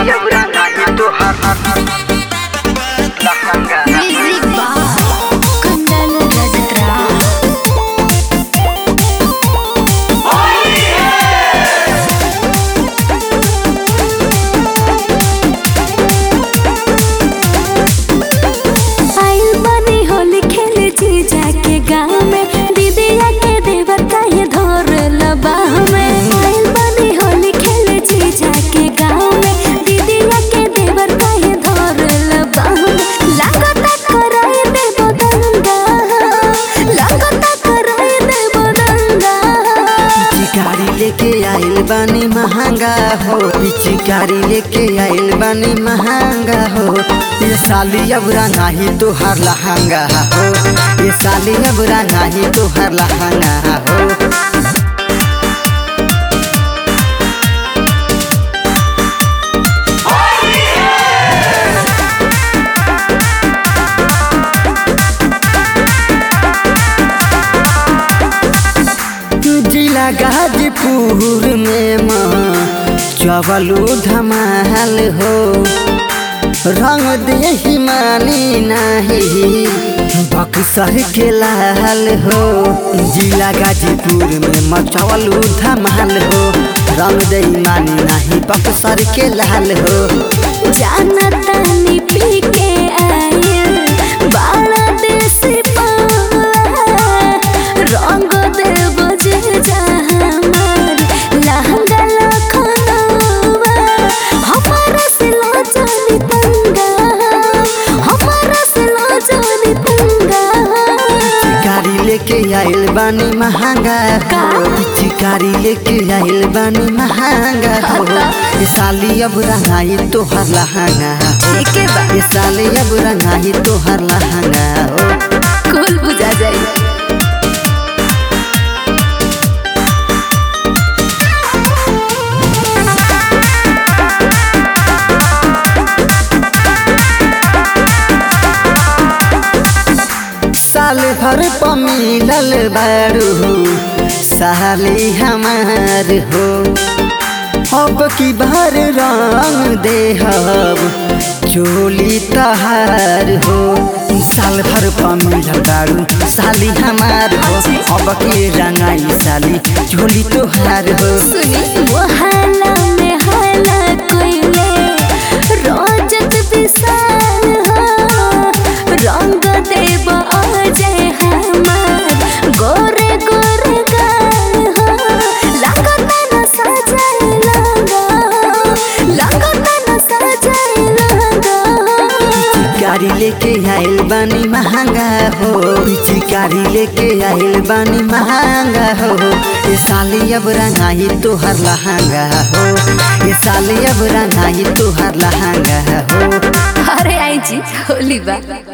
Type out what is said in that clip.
अब रंगा ये तो लहंगा म्यूजिक बाय कुंदन रजतरा। आइल बनी होली खेले जीजा के गाँव में, दीदिया के देवता ये धोर लबाह में। आइल बनी होली खेले जीजा के गाँव में, दीदिया के देवता ये धोर लबाह में। लागता कराई देबो दंगा, लागता कराई देबो दंगा। पिचकारी लेके आइल बानी महंगा हो, पिचकारी लेके आइल बानी महंगा हो। ये साली अब नाही तोहार लहंगा हो, ये साली अब नाही तोहार लहंगा हो। जिला गाजीपुर में चवलू धमाल हो, रंग देही मानी नाही बक्सर के लाल हो। जिला गाजीपुर में मचवलू धमाल हो, रंग देही मानी नाही बक्सर के लाल हो। जानता नी पी के आइल बाला देसी पाला, रंग देव जे जहमर लहंगा लखनवा। हमारा से लाजनी पंगा, हमारा से लाजनी पंगा। पिचकारी लेके आइल बानी महंगा हो, पिचकारी लेके आइल बानी महंगा हो। ये साली अब रंगाई तोहर लहंगा हो, ठीक है बा, ये साली अब रंगाई तोहर लहंगा हो। कुल बुझा जाए। साल भर पमिलल बारू साली हमार हो, अब की बार रंग देहब चोली तहार हो। साल भर पमिलल बारू साली हमार हो, अब की रंगाई साली चोली तोहार हो। सुनी मोहल्ला में हल्ला कोइले रोजत विशाल हो, रंग देव अजय हमार गोरे गोरे गाल हो। लागता न सजाए लगा, लागता न सजाए लगा। पिचकारी लेके आइल बानी महंगा हो, पिचकारी लेके आइल बानी महंगा हो। ये साली अब रंगाई तोहर लहंगा हो, ये साली अब रंगाई तोहर लहंगा हो। अरे आई जी होली बा।